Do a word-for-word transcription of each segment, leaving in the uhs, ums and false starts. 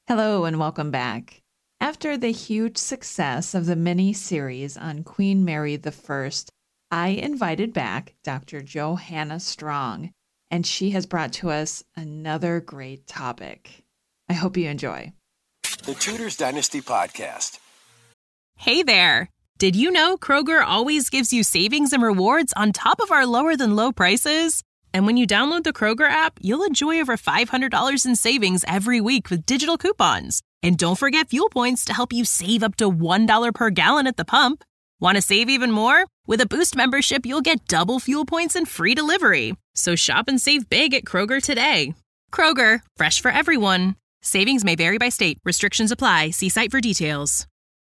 Hello and welcome back. After the huge success of the mini-series on Queen Mary the First, I invited back Doctor Johanna Strong, and she has brought to us another great topic. I hope you enjoy. The Tudors Dynasty Podcast. Hey there! Did you know Kroger always gives you savings and rewards on top of our lower-than-low prices? And when you download the Kroger app, you'll enjoy over five hundred dollars in savings every week with digital coupons. And don't forget fuel points to help you save up to one dollar per gallon at the pump. Want to save even more? With a Boost membership, you'll get double fuel points and free delivery. So shop and save big at Kroger today. Kroger, fresh for everyone. Savings may vary by state. Restrictions apply. See site for details.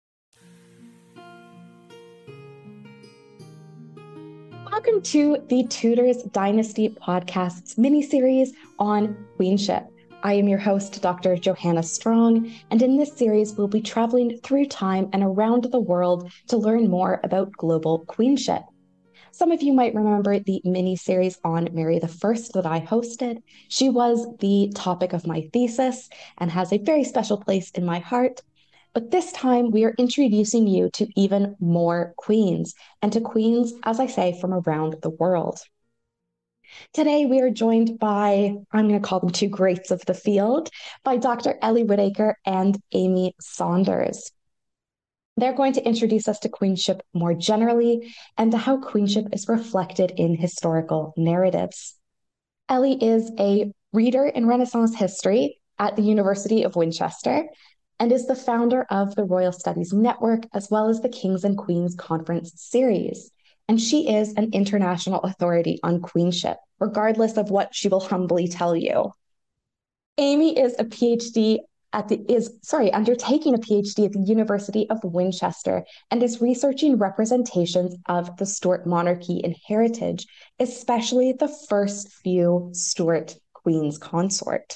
Welcome to the Tudors Dynasty Podcast's mini-series on queenship. I am your host, Doctor Johanna Strong, and in this series, we'll be traveling through time and around the world to learn more about global queenship. Some of you might remember the mini-series on Mary the First that I hosted. She was the topic of my thesis and has a very special place in my heart. But this time, we are introducing you to even more queens, and to queens, as I say, from around the world. Today, we are joined by, I'm going to call them two greats of the field, by Doctor Ellie Whittaker and Amy Saunders. They're going to introduce us to queenship more generally and to how queenship is reflected in historical narratives. Ellie is a reader in Renaissance history at the University of Winchester, and is the founder of the Royal Studies Network, as well as the Kings and Queens Conference series. And she is an international authority on queenship, regardless of what she will humbly tell you. Amy is a PhD at the, is, sorry, undertaking a PhD at the University of Winchester and is researching representations of the Stuart monarchy in heritage, especially the first few Stuart queens consort.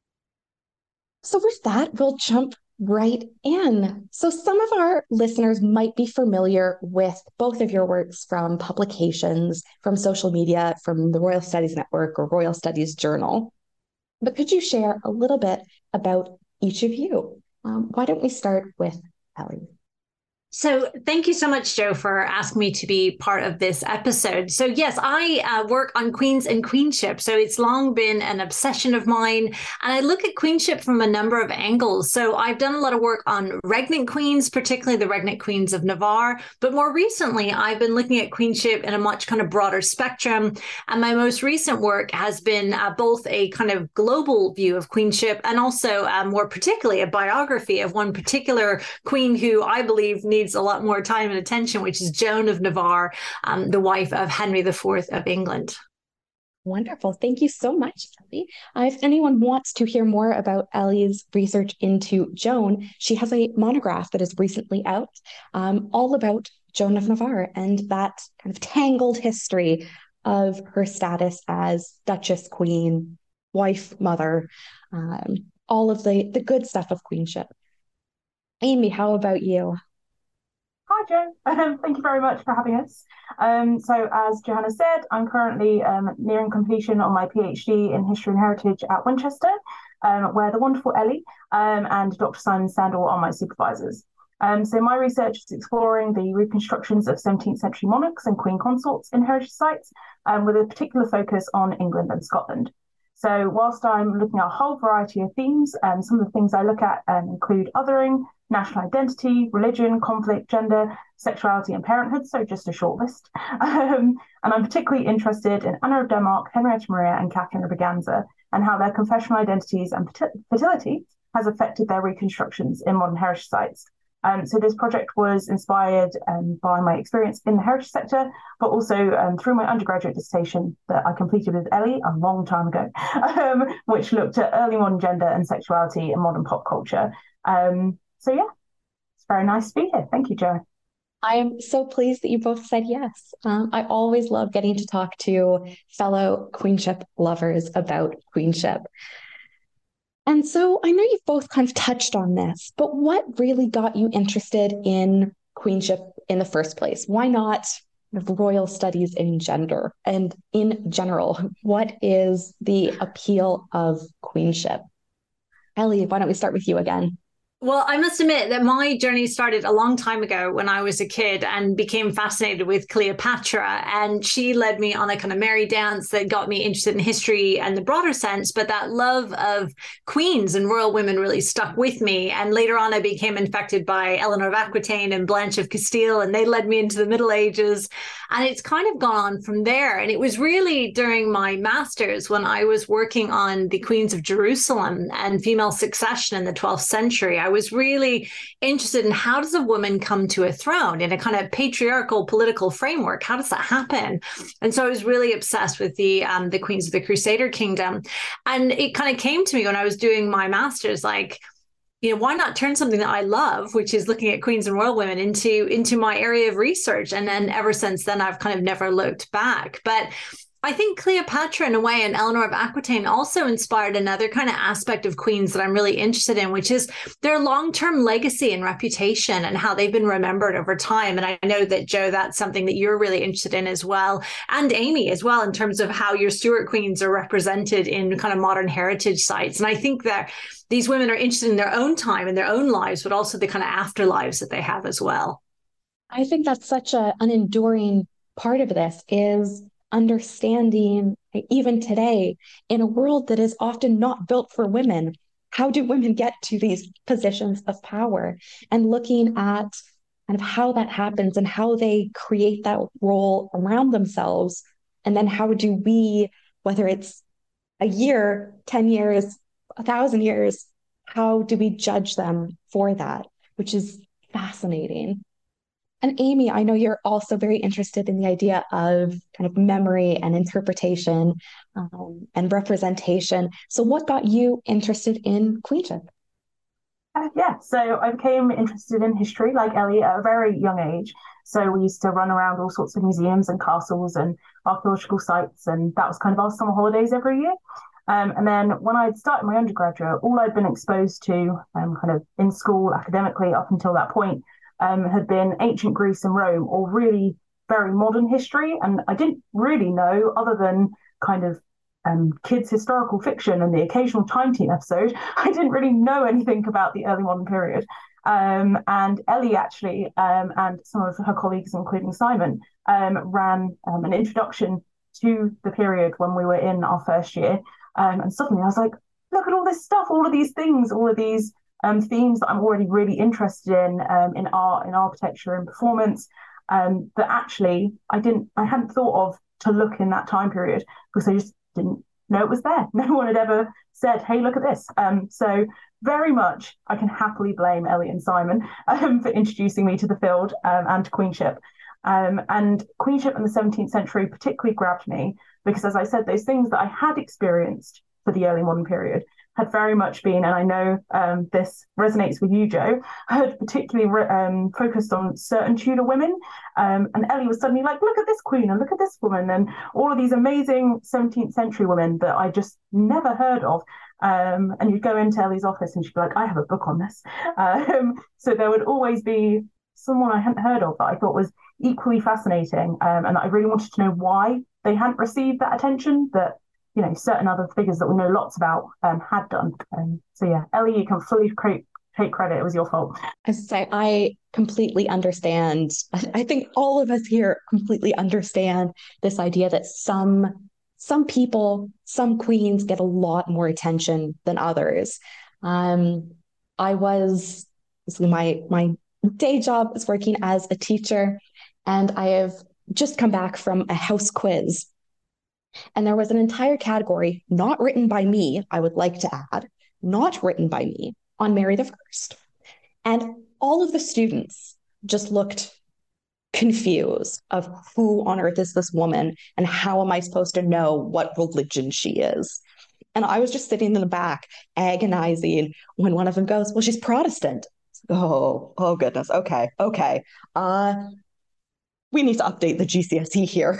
So with that, we'll jump right in. So some of our listeners might be familiar with both of your works from publications, from social media, from the Royal Studies Network or Royal Studies Journal. But could you share a little bit about each of you? Um, why don't we start with Ellie? So thank you so much, Jo, for asking me to be part of this episode. So yes, I uh, work on queens and queenship. So it's long been an obsession of mine. And I look at queenship from a number of angles. So I've done a lot of work on regnant queens, particularly the regnant queens of Navarre. But more recently, I've been looking at queenship in a much kind of broader spectrum. And my most recent work has been uh, both a kind of global view of queenship and also uh, more particularly a biography of one particular queen who I believe needs a lot more time and attention, which is Joan of Navarre, um, the wife of Henry the Fourth of England. Wonderful. Thank you so much, Ellie. Uh, if anyone wants to hear more about Ellie's research into Joan, she has a monograph that is recently out, um, all about Joan of Navarre and that kind of tangled history of her status as Duchess, Queen, wife, mother, um, all of the, the good stuff of queenship. Amy, how about you? Hi, Jo. Um, thank you very much for having us. Um, so as Johanna said, I'm currently um, nearing completion on my PhD in History and Heritage at Winchester, um, where the wonderful Ellie um, and Doctor Simon Sandel are my supervisors. Um, so my research is exploring the reconstructions of seventeenth century monarchs and queen consorts in heritage sites, um, with a particular focus on England and Scotland. So whilst I'm looking at a whole variety of themes, um, some of the things I look at um, include othering, national identity, religion, conflict, gender, sexuality, and parenthood, so just a short list. Um, and I'm particularly interested in Anna of Denmark, Henrietta Maria, and Catherine of Braganza, and how their confessional identities and fertility has affected their reconstructions in modern heritage sites. Um, so this project was inspired um, by my experience in the heritage sector, but also um, through my undergraduate dissertation that I completed with Ellie a long time ago, um, which looked at early modern gender and sexuality in modern pop culture. Um, so yeah, it's very nice to be here. Thank you, Jo. I am so pleased that you both said yes. Um, I always love getting to talk to fellow queenship lovers about queenship. And so I know you've both kind of touched on this, but what really got you interested in queenship in the first place? Why not royal studies in gender and in general? What is the appeal of queenship? Ellie, why don't we start with you again? Well, I must admit that my journey started a long time ago when I was a kid and became fascinated with Cleopatra. And she led me on a kind of merry dance that got me interested in history and the broader sense. But that love of queens and royal women really stuck with me. And later on, I became infected by Eleanor of Aquitaine and Blanche of Castile, and they led me into the Middle Ages. And it's kind of gone on from there. And it was really during my master's when I was working on the Queens of Jerusalem and female succession in the twelfth century. I was really interested in how does a woman come to a throne in a kind of patriarchal political framework? How does that happen? And so I was really obsessed with the um, the queens of the Crusader kingdom. And it kind of came to me when I was doing my master's, like, you know, why not turn something that I love, which is looking at queens and royal women, into into my area of research? And then ever since then, I've kind of never looked back. But I think Cleopatra, in a way, and Eleanor of Aquitaine also inspired another kind of aspect of queens that I'm really interested in, which is their long-term legacy and reputation and how they've been remembered over time. And I know that, Jo, that's something that you're really interested in as well, and Amy as well, in terms of how your Stuart queens are represented in kind of modern heritage sites. And I think that these women are interested in their own time and their own lives, but also the kind of afterlives that they have as well. I think that's such a, an enduring part of this is understanding, even today, in a world that is often not built for women, how do women get to these positions of power? And looking at kind of how that happens and how they create that role around themselves. And then how do we, whether it's a year, ten years, a thousand years, how do we judge them for that? Which is fascinating. And Amy, I know you're also very interested in the idea of kind of memory and interpretation um, and representation. So what got you interested in queenship? Uh, yeah, so I became interested in history, like Ellie, at a very young age. So we used to run around all sorts of museums and castles and archaeological sites, and that was kind of our summer holidays every year. Um, and then when I'd started my undergraduate, all I'd been exposed to um, kind of in school academically up until that point Um, had been ancient Greece and Rome, or really very modern history. And I didn't really know, other than kind of um, kids' historical fiction and the occasional Time Team episode, I didn't really know anything about the early modern period. Um, and Ellie actually, um, and some of her colleagues, including Simon, um, ran um, an introduction to the period when we were in our first year. Um, and suddenly I was like, look at all this stuff, all of these things, all of these Um, themes that I'm already really interested in, um, in art, in architecture, and performance, um, that actually I didn't, I hadn't thought of to look in that time period because I just didn't know it was there. No one had ever said, "Hey, look at this." Um, so very much, I can happily blame Ellie and Simon um, for introducing me to the field um, and to queenship. Um, and queenship in the seventeenth century particularly grabbed me because, as I said, those things that I had experienced for the early modern period had very much been, and I know um, this resonates with you, Jo, had particularly re- um, focused on certain Tudor women. Um, and Ellie was suddenly like, look at this queen and look at this woman and all of these amazing seventeenth century women that I just never heard of. Um, and you'd go into Ellie's office and she'd be like, I have a book on this. Um, so there would always be someone I hadn't heard of that I thought was equally fascinating. Um, and I really wanted to know why they hadn't received that attention that, you know, certain other figures that we know lots about um, had done. Um, so yeah, Ellie, you can fully cre- take credit. It was your fault. I say I completely understand. I think all of us here completely understand this idea that some some people, some queens get a lot more attention than others. Um, I was my my day job is working as a teacher, and I have just come back from a house quiz. And there was an entire category, not written by me, I would like to add, not written by me, on Mary the First. And all of the students just looked confused of who on earth is this woman and how am I supposed to know what religion she is? And I was just sitting in the back agonizing when one of them goes, well, she's Protestant. Oh, oh goodness. Okay, okay. Uh, we need to update the G C S E here.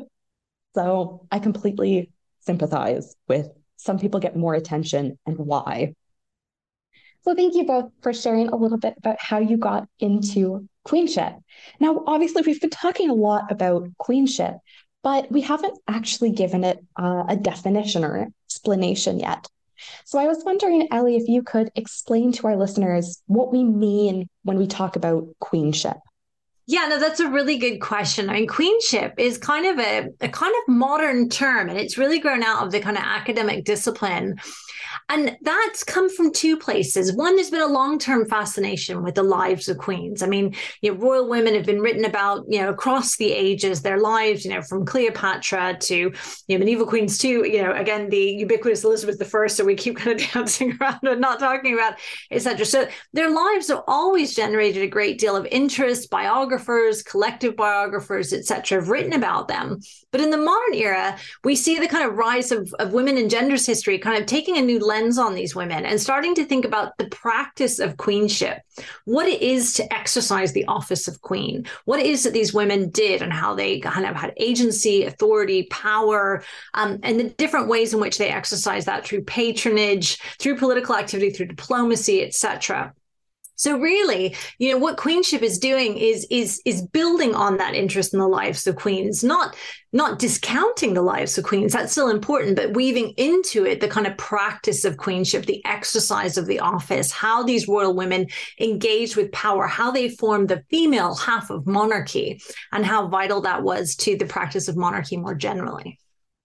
So I completely sympathize with some people get more attention and why. So thank you both for sharing a little bit about how you got into queenship. Now, obviously, we've been talking a lot about queenship, but we haven't actually given it uh, a definition or explanation yet. So I was wondering, Ellie, if you could explain to our listeners what we mean when we talk about queenship. Yeah, no, that's a really good question. I mean, queenship is kind of a, a kind of modern term, and it's really grown out of the kind of academic discipline. And that's come from two places. One, there's been a long-term fascination with the lives of queens. I mean, you know, royal women have been written about, you know, across the ages, their lives, you know, from Cleopatra to, you know, medieval queens to, you know, again, the ubiquitous Elizabeth the First. So we keep kind of dancing around and not talking about, et cetera. So their lives have always generated a great deal of interest. Biographers, collective biographers, et cetera, have written about them. But in the modern era, we see the kind of rise of, of women and gender's history kind of taking a new lens on these women and starting to think about the practice of queenship, what it is to exercise the office of queen, what it is that these women did and how they kind of had agency, authority, power, um, and the different ways in which they exercise that through patronage, through political activity, through diplomacy, et cetera. So really, you know, what queenship is doing is is is building on that interest in the lives of queens, not not discounting the lives of queens. That's still important, but weaving into it the kind of practice of queenship, the exercise of the office, how these royal women engage with power, how they formed the female half of monarchy, and how vital that was to the practice of monarchy more generally.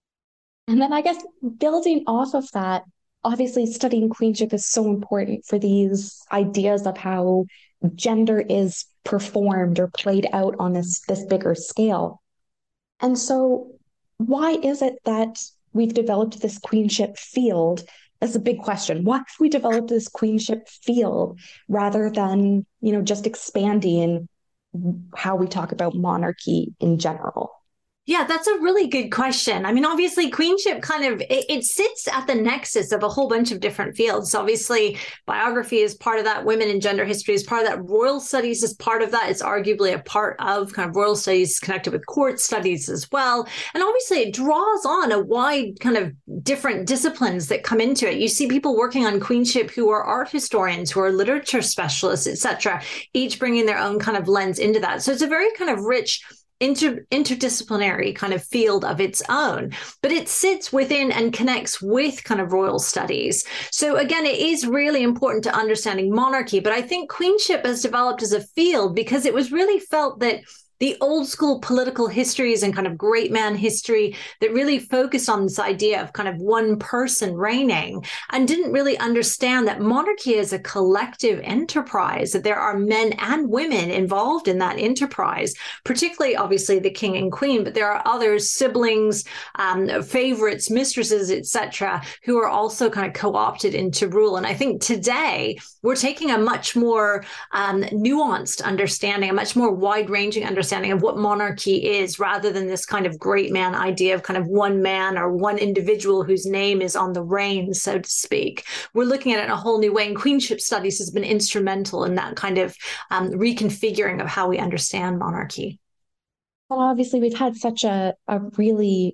And then I guess building off of that, obviously studying queenship is so important for these ideas of how gender is performed or played out on this, this bigger scale. And so why is it that we've developed this queenship field? That's a big question. Why have we developed this queenship field rather than, you know, just expanding how we talk about monarchy in general? Yeah, that's a really good question. I mean, obviously, queenship kind of, it, it sits at the nexus of a whole bunch of different fields. Obviously, biography is part of that. Women in gender history is part of that. Royal studies is part of that. It's arguably a part of kind of royal studies connected with court studies as well. And obviously, it draws on a wide kind of different disciplines that come into it. You see people working on queenship who are art historians, who are literature specialists, et cetera, each bringing their own kind of lens into that. So it's a very kind of rich Inter, interdisciplinary kind of field of its own, but it sits within and connects with kind of royal studies. So again, it is really important to understanding monarchy, but I think queenship has developed as a field because it was really felt that the old school political histories and kind of great man history that really focused on this idea of kind of one person reigning and didn't really understand that monarchy is a collective enterprise, that there are men and women involved in that enterprise, particularly obviously the king and queen, but there are others, siblings, um, favorites, mistresses, et cetera, who are also kind of co-opted into rule. And I think today we're taking a much more um, nuanced understanding, a much more wide-ranging understanding of what monarchy is, rather than this kind of great man idea of kind of one man or one individual whose name is on the reign, so to speak. We're looking at it in a whole new way, and queenship studies has been instrumental in that kind of um, reconfiguring of how we understand monarchy. Well, obviously, we've had such a, a really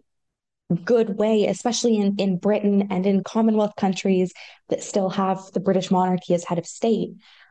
good way, especially in, in Britain and in Commonwealth countries that still have the British monarchy as head of state.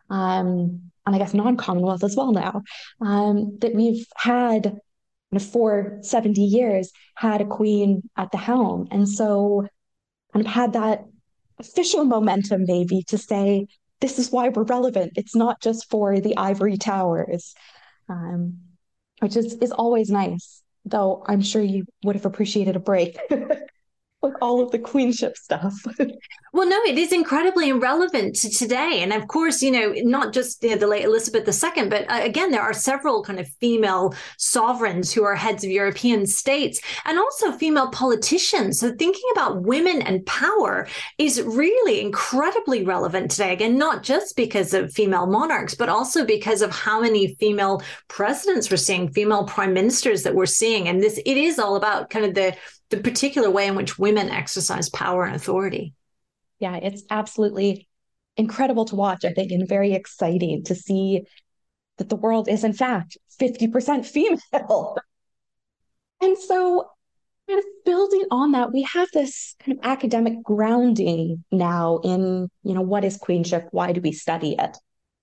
Um, and I guess non-Commonwealth as well now, um, that we've had for seventy years, had a queen at the helm. And so kind of had that official momentum maybe to say, this is why we're relevant. It's not just for the ivory towers, um, which is, is always nice, though I'm sure you would have appreciated a break. With all of the queenship stuff. Well, no, it is incredibly relevant to today. And of course, you know, not just you know, the late Elizabeth the Second, but uh, again, there are several kind of female sovereigns who are heads of European states and also female politicians. So thinking about women and power is really incredibly relevant today. Again, not just because of female monarchs, but also because of how many female presidents we're seeing, female prime ministers that we're seeing. And this, it is all about kind of the the particular way in which women exercise power and authority. Yeah, it's absolutely incredible to watch, I think, and very exciting to see that the world is, in fact, fifty percent female. And so, kind of building on that, we have this kind of academic grounding now in, you know, what is queenship? Why do we study it?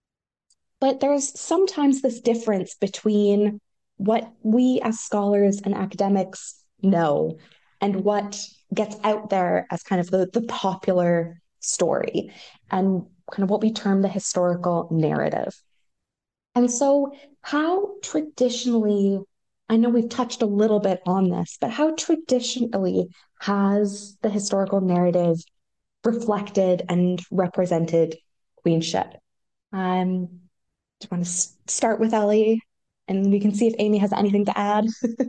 But there's sometimes this difference between what we as scholars and academics know and what gets out there as kind of the, the popular story and kind of what we term the historical narrative. And so, how traditionally, I know we've touched a little bit on this, but how traditionally has the historical narrative reflected and represented queenship? Um, do you want to s- start with Ellie, and we can see if Amy has anything to add?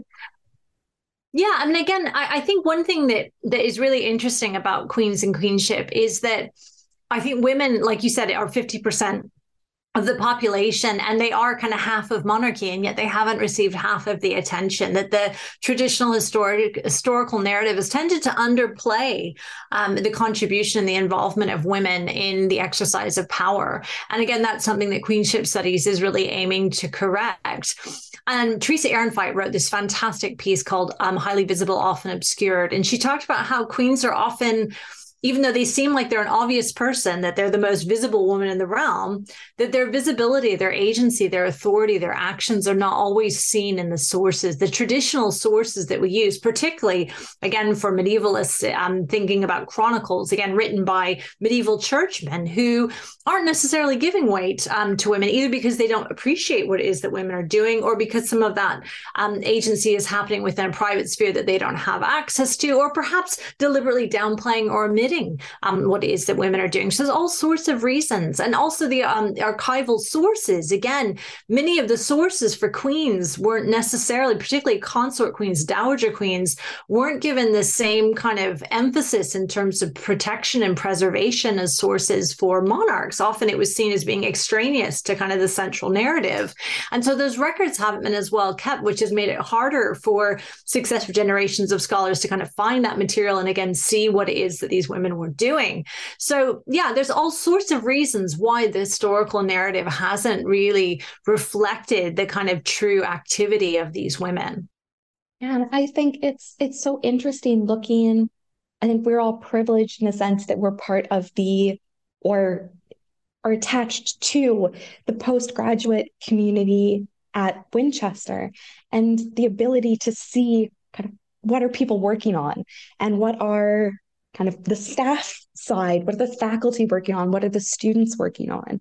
Yeah, I mean, again, I, I think one thing that that is really interesting about queens and queenship is that I think women, like you said, are fifty percent of the population, and they are kind of half of monarchy, and yet they haven't received half of the attention that the traditional historic historical narrative has tended to underplay um, the contribution and the involvement of women in the exercise of power. And again, that's something that queenship studies is really aiming to correct. And Teresa Ehrenfeit wrote this fantastic piece called um, Highly Visible, Often Obscured. And she talked about how queens are often, even though they seem like they're an obvious person, that they're the most visible woman in the realm, that their visibility, their agency, their authority, their actions are not always seen in the sources, the traditional sources that we use, particularly, again, for medievalists, I'm thinking about chronicles, again, written by medieval churchmen who aren't necessarily giving weight um, to women, either because they don't appreciate what it is that women are doing, or because some of that um, agency is happening within a private sphere that they don't have access to, or perhaps deliberately downplaying or omitting Um, what it is that women are doing. So there's all sorts of reasons. And also the um, archival sources. Again, many of the sources for queens weren't necessarily, particularly consort queens, dowager queens, weren't given the same kind of emphasis in terms of protection and preservation as sources for monarchs. Often it was seen as being extraneous to kind of the central narrative. And so those records haven't been as well kept, which has made it harder for successive generations of scholars to kind of find that material and again, see what it is that these women were doing. So yeah, there's all sorts of reasons why the historical narrative hasn't really reflected the kind of true activity of these women. And I think it's it's so interesting looking. I think we're all privileged in the sense that we're part of the or are attached to the postgraduate community at Winchester, and the ability to see kind of what are people working on and what are kind of the staff side, what are the faculty working on, what are the students working on.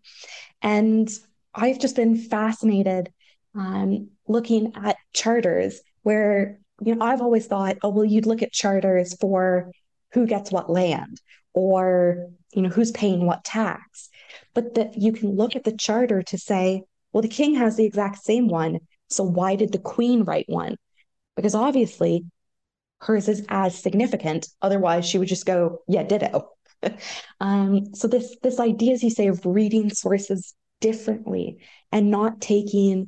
And I've just been fascinated um, looking at charters where, you know, I've always thought, oh, well, you'd look at charters for who gets what land or, you know, who's paying what tax. But that you can look at the charter to say, well, the king has the exact same one. So why did the queen write one? Because obviously hers is as significant. Otherwise, she would just go, yeah, ditto. um, so this this idea, as you say, of reading sources differently and not taking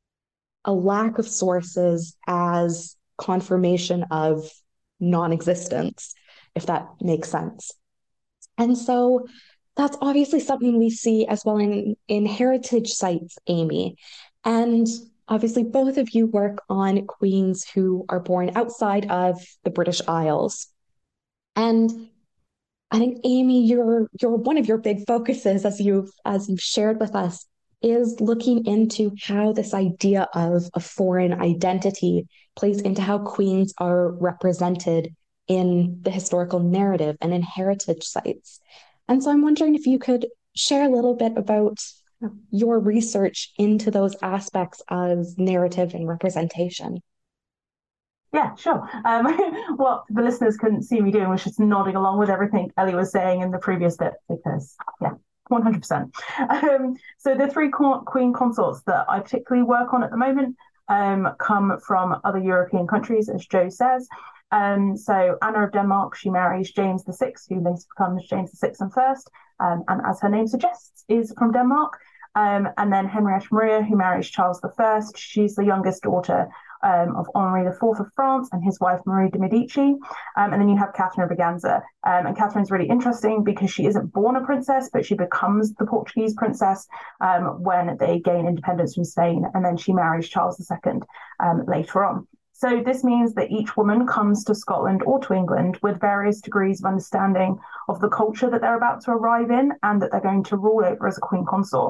a lack of sources as confirmation of non-existence, if that makes sense. And so that's obviously something we see as well in, in heritage sites, Amy. And obviously, both of you work on queens who are born outside of the British Isles. And I think, Amy, you're, you're one of your big focuses, as you've, as you've shared with us, is looking into how this idea of a foreign identity plays into how queens are represented in the historical narrative and in heritage sites. And so I'm wondering if you could share a little bit about your research into those aspects of narrative and representation. Yeah, sure. Um, what the listeners couldn't see me doing was just nodding along with everything Ellie was saying in the previous bit, because, yeah, one hundred percent. Um, so the three queen consorts that I particularly work on at the moment um, come from other European countries, as Jo says. Um, so Anna of Denmark, she marries James the Sixth, who later becomes James the Sixth and First, um, and as her name suggests, is from Denmark. Um, and then Henrietta Maria, who marries Charles the First. She's the youngest daughter um, of Henri the Fourth of France and his wife Marie de Medici. Um, and then you have Catherine of Braganza. Um, and Catherine's really interesting because she isn't born a princess, but she becomes the Portuguese princess um, when they gain independence from Spain. And then she marries Charles the Second um, later on. So this means that each woman comes to Scotland or to England with various degrees of understanding of the culture that they're about to arrive in and that they're going to rule over as a queen consort.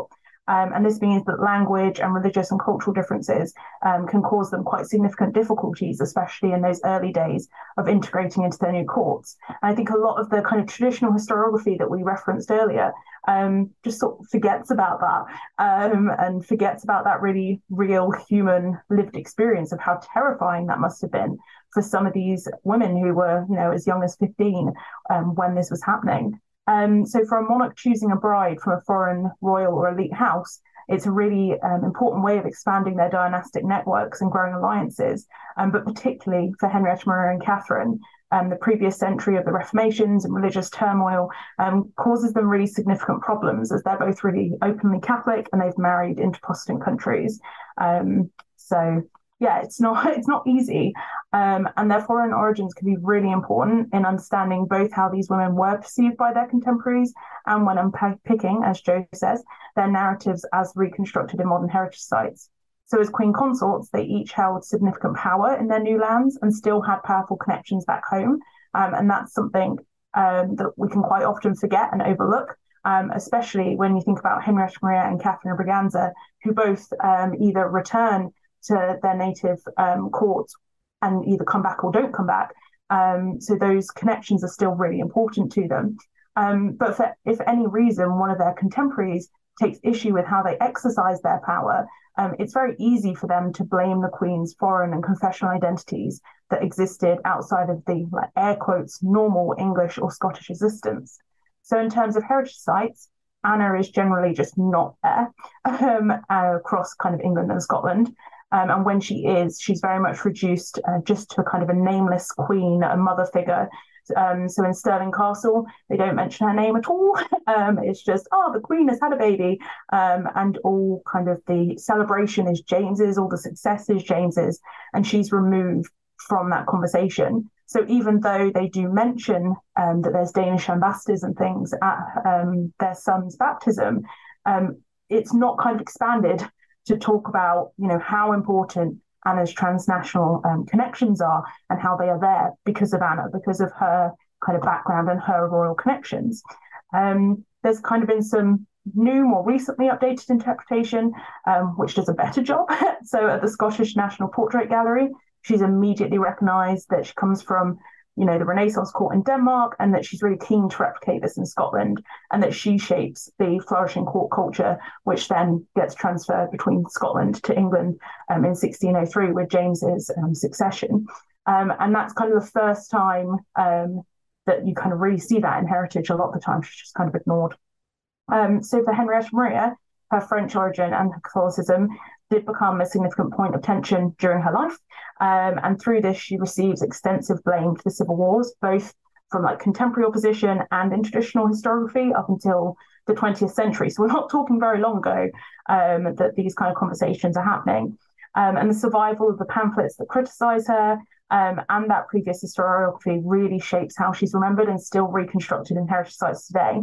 Um, and this means that language and religious and cultural differences um, can cause them quite significant difficulties, especially in those early days of integrating into their new courts. And I think a lot of the kind of traditional historiography that we referenced earlier um, just sort of forgets about that um, and forgets about that really real human lived experience of how terrifying that must have been for some of these women who were, you know, as young as fifteen um, when this was happening. Um, so for a monarch choosing a bride from a foreign royal or elite house, it's a really um, important way of expanding their dynastic networks and growing alliances. Um, but particularly for Henrietta Maria and Catherine, um, the previous century of the Reformations and religious turmoil um, causes them really significant problems, as they're both really openly Catholic and they've married into Protestant countries. Um, so yeah, it's not it's not easy. Um, and their foreign origins can be really important in understanding both how these women were perceived by their contemporaries and when unpicking, as Jo says, their narratives as reconstructed in modern heritage sites. So as queen consorts, they each held significant power in their new lands and still had powerful connections back home. Um, and that's something um, that we can quite often forget and overlook, um, especially when you think about Henrietta Maria and Catherine of Braganza, who both um, either return to their native um, courts and either come back or don't come back. Um, so those connections are still really important to them. Um, but for, if any reason one of their contemporaries takes issue with how they exercise their power, um, it's very easy for them to blame the Queen's foreign and confessional identities that existed outside of the, like, air quotes, normal English or Scottish existence. So in terms of heritage sites, Anna is generally just not there um, across kind of England and Scotland. Um, and when she is, she's very much reduced uh, just to a kind of a nameless queen, a mother figure. Um, so in Stirling Castle, they don't mention her name at all. um, it's just, oh, the Queen has had a baby. Um, and all kind of the celebration is James's, all the success is James's, and she's removed from that conversation. So even though they do mention um, that there's Danish ambassadors and things at um, their son's baptism, um, it's not kind of expanded to talk about, you know, how important Anna's transnational um, connections are and how they are there because of Anna, because of her kind of background and her royal connections. Um, there's kind of been some new, more recently updated interpretation, um, which does a better job. So at the Scottish National Portrait Gallery, she's immediately recognised that she comes from, you know, the Renaissance court in Denmark, and that she's really keen to replicate this in Scotland, and that she shapes the flourishing court culture, which then gets transferred between Scotland to England um, in sixteen oh three with James's um, succession. Um, and that's kind of the first time um, that you kind of really see that in heritage. A lot of the time she's just kind of ignored. Um, so for Henrietta Maria, her French origin and her Catholicism did become a significant point of tension during her life. Um, and through this, she receives extensive blame for the civil wars, both from like contemporary opposition and in traditional historiography up until the twentieth century. So we're not talking very long ago um, that these kind of conversations are happening. Um, and the survival of the pamphlets that criticize her um, and that previous historiography really shapes how she's remembered and still reconstructed in heritage sites today.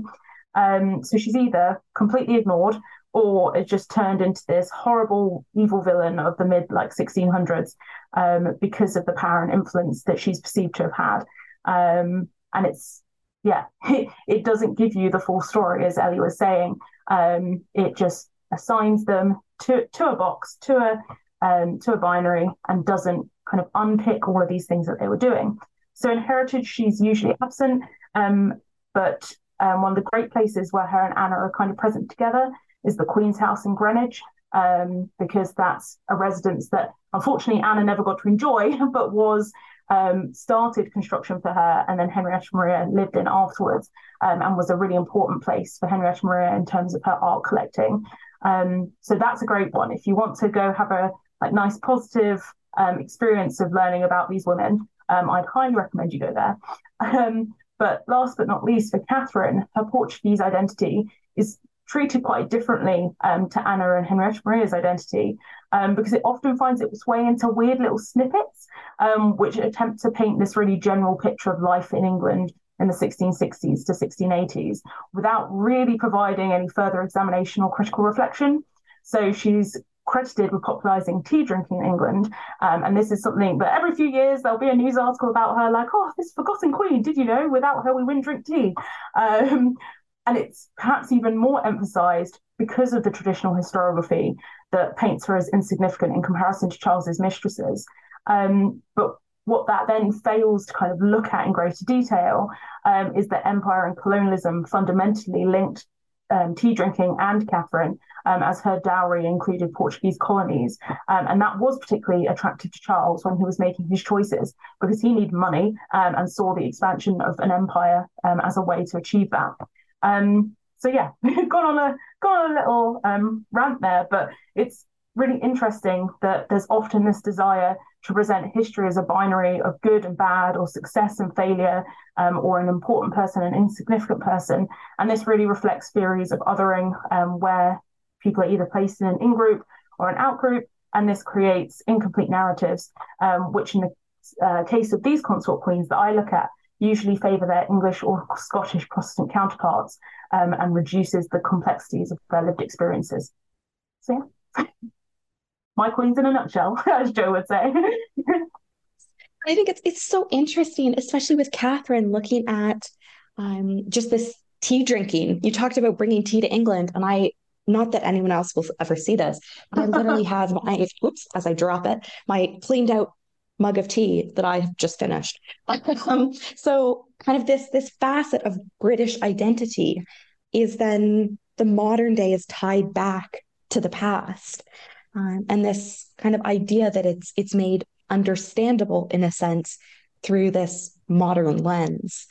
Um, so she's either completely ignored or it just turned into this horrible evil villain of the mid like sixteen hundreds um, because of the power and influence that she's perceived to have had. Um, and it's, yeah, it, it doesn't give you the full story, as Ellie was saying. Um, it just assigns them to, to a box, to a, um, to a binary, and doesn't kind of unpick all of these things that they were doing. So in heritage, she's usually absent, um, but um, one of the great places where her and Anna are kind of present together is the Queen's House in Greenwich, um, because that's a residence that unfortunately Anna never got to enjoy, but was um, started construction for her, and then Henrietta Maria lived in afterwards, um, and was a really important place for Henrietta Maria in terms of her art collecting. Um, so that's a great one. If you want to go have a like nice positive um, experience of learning about these women, um, I'd highly recommend you go there. Um, but last but not least, for Catherine, her Portuguese identity is treated quite differently um, to Anna and Henrietta Maria's identity, um, because it often finds its way into weird little snippets, um, which attempt to paint this really general picture of life in England in the sixteen sixties to sixteen eighties without really providing any further examination or critical reflection. So she's credited with popularising tea drinking in England, um, and this is something that every few years there'll be a news article about her, like, oh, this forgotten queen, did you know, without her we wouldn't drink tea. Um, and it's perhaps even more emphasized because of the traditional historiography that paints her as insignificant in comparison to Charles's mistresses. Um, but what that then fails to kind of look at in greater detail um, is that empire and colonialism fundamentally linked um, tea drinking and Catherine, um, as her dowry included Portuguese colonies. Um, and that was particularly attractive to Charles when he was making his choices, because he needed money um, and saw the expansion of an empire um, as a way to achieve that. Um, so yeah, gone on a gone on a little um, rant there, but it's really interesting that there's often this desire to present history as a binary of good and bad, or success and failure, um, or an important person and insignificant person. And this really reflects theories of othering, um, where people are either placed in an in-group or an out-group, and this creates incomplete narratives, um, which in the uh, case of these consort queens that I look at, usually favour their English or Scottish Protestant counterparts, um, and reduces the complexities of their lived experiences. So yeah. My queens in a nutshell, as Joe would say. I think it's it's so interesting, especially with Catherine, looking at um, just this tea drinking. You talked about bringing tea to England, and I, not that anyone else will ever see this, but I literally have my, oops, as I drop it, my cleaned out mug of tea that I have just finished. um, so kind of this this facet of British identity is then the modern day is tied back to the past. Um, and this kind of idea that it's it's made understandable in a sense through this modern lens,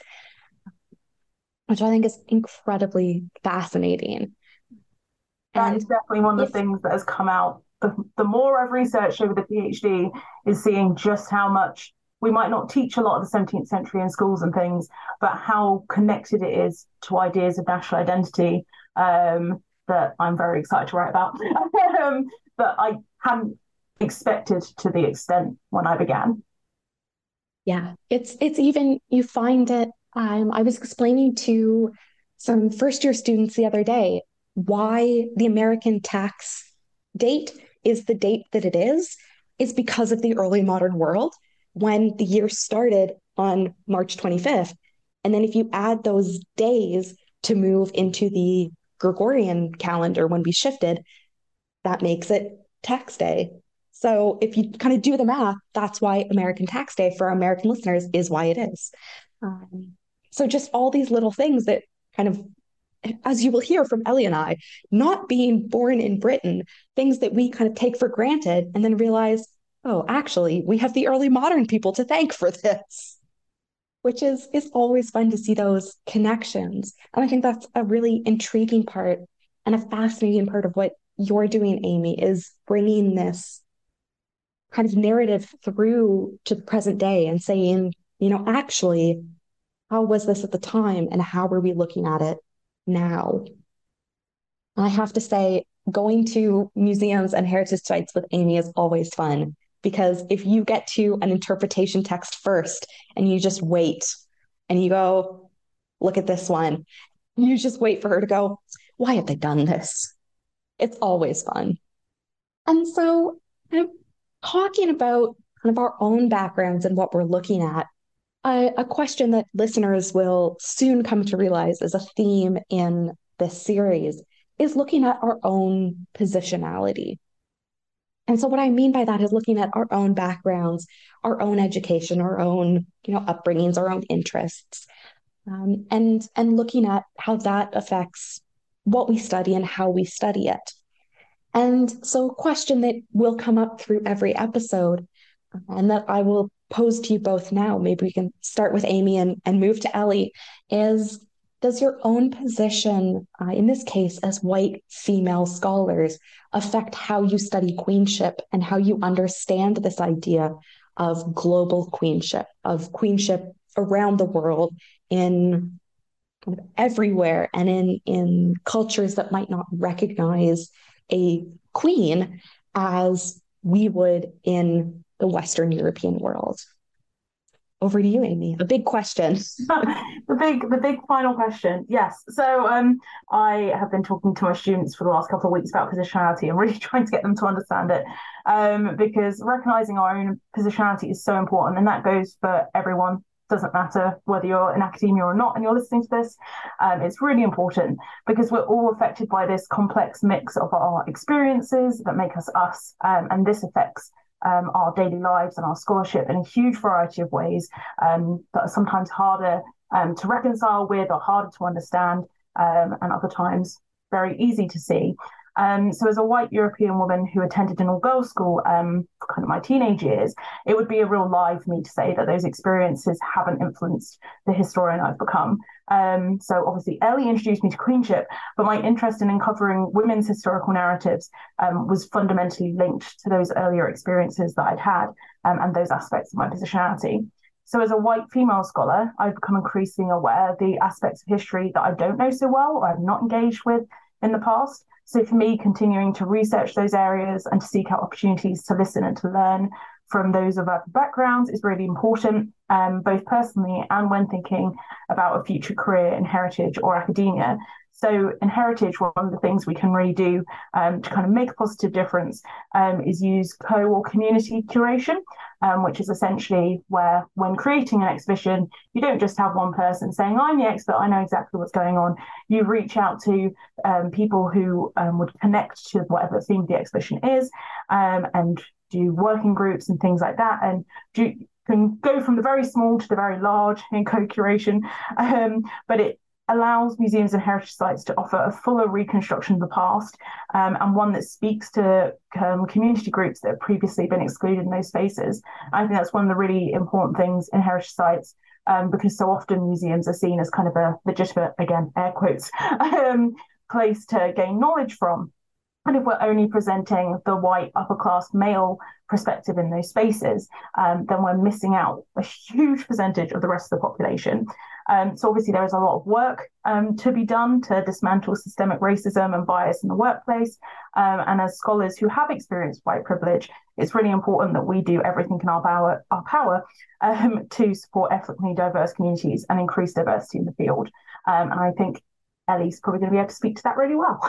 which I think is incredibly fascinating. That and is definitely one of the things that has come out. The, the more I've researched over the PhD is seeing just how much we might not teach a lot of the seventeenth century in schools and things, but how connected it is to ideas of national identity, um, that I'm very excited to write about. um, that I hadn't expected to the extent when I began. Yeah, it's it's even, you find it, um, I was explaining to some first year students the other day why the American tax date is the date that it is, is because of the early modern world, when the year started on March twenty-fifth. And then if you add those days to move into the Gregorian calendar when we shifted, that makes it tax day. So if you kind of do the math, that's why American Tax Day for American listeners is why it is. Um, so just all these little things that kind of, as you will hear from Ellie and I, not being born in Britain, things that we kind of take for granted and then realize, oh, actually, we have the early modern people to thank for this, which is, is always fun to see those connections. And I think that's a really intriguing part and a fascinating part of what you're doing, Amy, is bringing this kind of narrative through to the present day and saying, you know, actually, how was this at the time and how are we looking at it now? I have to say, going to museums and heritage sites with Amy is always fun, because if you get to an interpretation text first and you just wait and you go, look at this one, you just wait for her to go, why have they done this? It's always fun. And so, kind of talking about kind of our own backgrounds and what we're looking at, a, a question that listeners will soon come to realize is a theme in this series is looking at our own positionality. And so what I mean by that is looking at our own backgrounds, our own education, our own, you know, upbringings, our own interests, um, and, and looking at how that affects what we study and how we study it. And so a question that will come up through every episode, and that I will pose to you both now, maybe we can start with Amy and, and move to Ellie, is does your own position, uh, in this case as white female scholars, affect how you study queenship and how you understand this idea of global queenship, of queenship around the world in kind of everywhere and in, in cultures that might not recognize a queen as we would in the Western European world? Over to you, Amy. A big question. the big, the big final question. Yes. So um, I have been talking to my students for the last couple of weeks about positionality and really trying to get them to understand it, um, because recognizing our own positionality is so important, and that goes for everyone doesn't matter whether you're in academia or not and you're listening to this. Um, it's really important because we're all affected by this complex mix of our experiences that make us us, um, and this affects um, our daily lives and our scholarship in a huge variety of ways um, that are sometimes harder um, to reconcile with or harder to understand, um, and other times very easy to see. Um, so as a white European woman who attended an all-girls school um, for kind of my teenage years, it would be a real lie for me to say that those experiences haven't influenced the historian I've become. Um, so obviously Ellie introduced me to queenship, but my interest in uncovering women's historical narratives um, was fundamentally linked to those earlier experiences that I'd had um, and those aspects of my positionality. So as a white female scholar, I've become increasingly aware of the aspects of history that I don't know so well or I've not engaged with in the past. So for me, continuing to research those areas and to seek out opportunities to listen and to learn from those of other backgrounds is really important, um, both personally and when thinking about a future career in heritage or academia. So in heritage, one of the things we can really do um, to kind of make a positive difference um, is use co or community curation, um, which is essentially where when creating an exhibition, you don't just have one person saying, I'm the expert, I know exactly what's going on. You reach out to um, people who um, would connect to whatever the theme of the exhibition is, um, and do working groups and things like that. And do, can go from the very small to the very large in co-curation, um, but it allows museums and heritage sites to offer a fuller reconstruction of the past, um, and one that speaks to um, community groups that have previously been excluded in those spaces. I think that's one of the really important things in heritage sites, um, because so often museums are seen as kind of a legitimate, again, air quotes, um, place to gain knowledge from. And if we're only presenting the white upper class male perspective in those spaces, um, then we're missing out a huge percentage of the rest of the population. Um, so obviously there is a lot of work um, to be done to dismantle systemic racism and bias in the workplace. Um, and as scholars who have experienced white privilege, it's really important that we do everything in our power, our power um, to support ethnically diverse communities and increase diversity in the field. Um, and I think Ellie's probably going to be able to speak to that really well.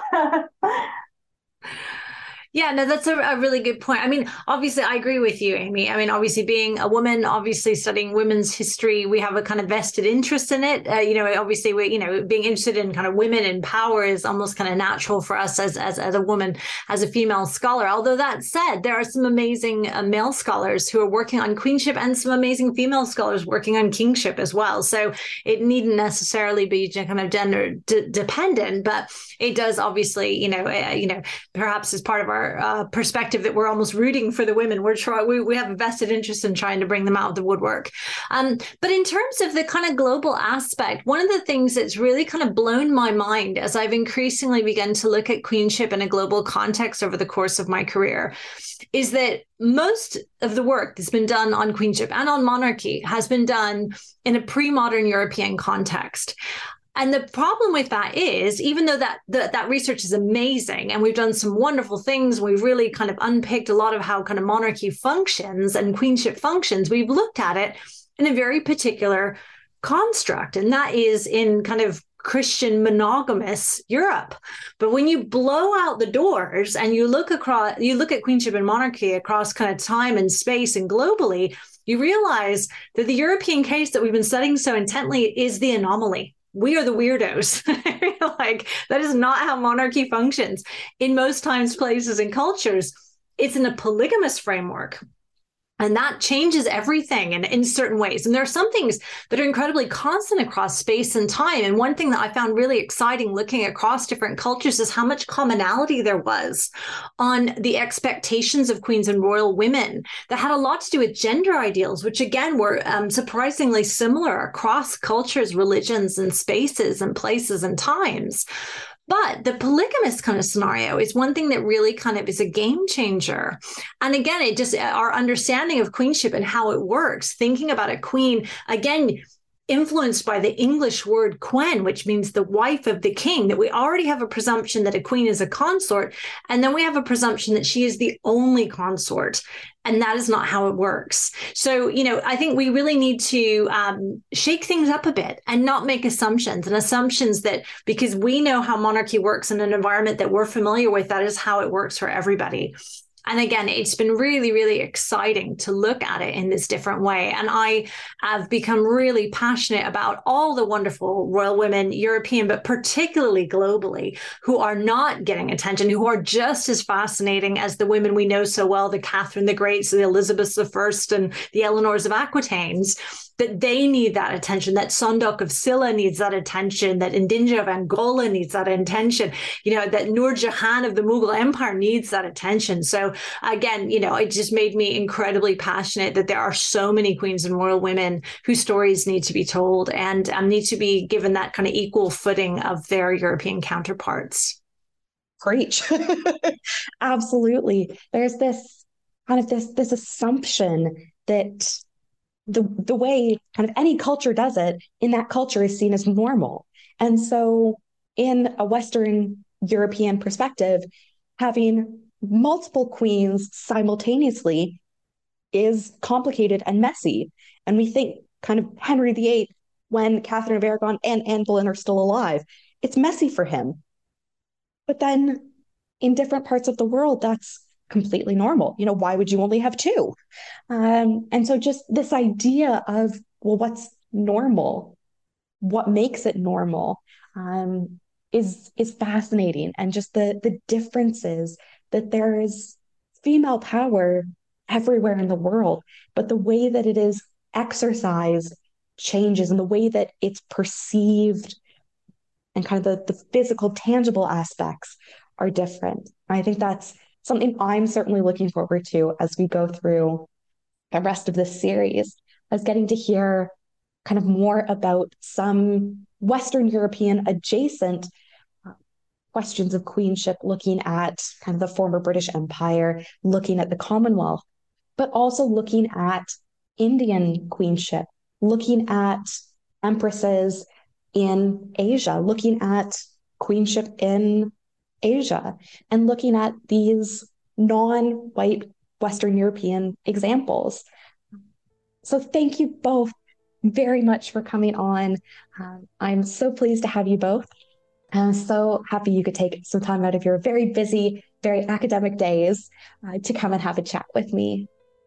Yeah, no, that's a, a really good point. I mean, obviously, I agree with you, Amy. I mean, obviously, being a woman, obviously studying women's history, we have a kind of vested interest in it. Uh, you know, obviously, we, you know, being interested in kind of women in power is almost kind of natural for us as as, as a woman, as a female scholar. Although that said, there are some amazing uh, male scholars who are working on queenship and some amazing female scholars working on kingship as well. So it needn't necessarily be kind of gender d- dependent, but it does obviously, you know, uh, you know, perhaps as part of our Uh, perspective that we're almost rooting for the women. We're trying, we, we have a vested interest in trying to bring them out of the woodwork. Um, but in terms of the kind of global aspect, one of the things that's really kind of blown my mind as I've increasingly begun to look at queenship in a global context over the course of my career is that most of the work that's been done on queenship and on monarchy has been done in a pre-modern European context. And the problem with that is, even though that, that that research is amazing and we've done some wonderful things, we've really kind of unpicked a lot of how kind of monarchy functions and queenship functions, we've looked at it in a very particular construct, and that is in kind of Christian monogamous Europe. But when you blow out the doors and you look across, you look at queenship and monarchy across kind of time and space and globally, you realize that the European case that we've been studying so intently is the anomaly. We are the weirdos. Like, that is not how monarchy functions. In most times, places, and cultures, it's in a polygamous framework. And that changes everything in, in certain ways. And there are some things that are incredibly constant across space and time. And one thing that I found really exciting looking across different cultures is how much commonality there was on the expectations of queens and royal women that had a lot to do with gender ideals, which again were um, surprisingly similar across cultures, religions, and spaces and places and times. But the polygamous kind of scenario is one thing that really kind of is a game changer. And again, it just, our understanding of queenship and how it works, thinking about a queen, again, influenced by the English word quen, which means the wife of the king, that we already have a presumption that a queen is a consort, and then we have a presumption that she is the only consort. And that is not how it works. So, you know, I think we really need to um, shake things up a bit and not make assumptions and assumptions that because we know how monarchy works in an environment that we're familiar with, that is how it works for everybody. And again, it's been really, really exciting to look at it in this different way. And I have become really passionate about all the wonderful royal women, European, but particularly globally, who are not getting attention, who are just as fascinating as the women we know so well, the Catherine the Greats, the Elizabeths the First, and the Eleanors of Aquitaines. That they need that attention, that Sondoc of Silla needs that attention, that Indinja of Angola needs that attention, you know, that Nur Jahan of the Mughal Empire needs that attention. So again, you know, it just made me incredibly passionate that there are so many queens and royal women whose stories need to be told and um, need to be given that kind of equal footing of their European counterparts. Preach. Absolutely. There's this kind of this, this assumption that the the way kind of any culture does it, in that culture is seen as normal. And so in a Western European perspective, having multiple queens simultaneously is complicated and messy. And we think kind of Henry the Eighth, when Catherine of Aragon and Anne Boleyn are still alive, it's messy for him. But then in different parts of the world, that's completely normal. You know, why would you only have two? Um, and so just this idea of, well, what's normal? What makes it normal um, is is fascinating. And just the the differences that there is female power everywhere in the world, but the way that it is exercised changes, and the way that it's perceived and kind of the, the physical, tangible aspects are different. I think that's something I'm certainly looking forward to as we go through the rest of this series, is getting to hear kind of more about some Western European adjacent uh, questions of queenship, looking at kind of the former British Empire, looking at the Commonwealth, but also looking at Indian queenship, looking at empresses in Asia, looking at queenship in Asia, and looking at these non-white Western European examples. So thank you both very much for coming on. Um, I'm so pleased to have you both. I'm so happy you could take some time out of your very busy, very academic days uh, to come and have a chat with me.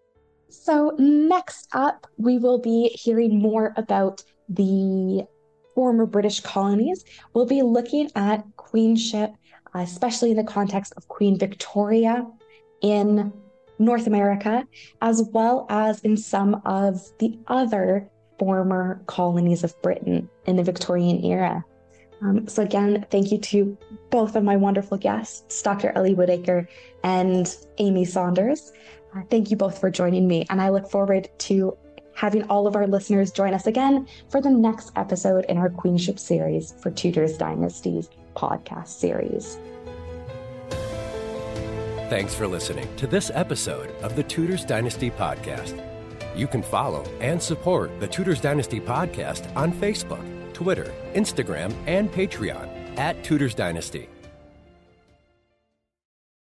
So next up, we will be hearing more about the former British colonies. We'll be looking at queenship, especially in the context of Queen Victoria in North America, as well as in some of the other former colonies of Britain in the Victorian era. Um, so again, thank you to both of my wonderful guests, Doctor Ellie Woodacre and Amy Saunders. Uh, thank you both for joining me, and I look forward to having all of our listeners join us again for the next episode in our Queenship series for Tudors Dynasties podcast series. Thanks for listening to this episode of the Tudors Dynasty Podcast. You can follow and support the Tudors Dynasty Podcast on Facebook, Twitter, Instagram, and Patreon at Tudors Dynasty.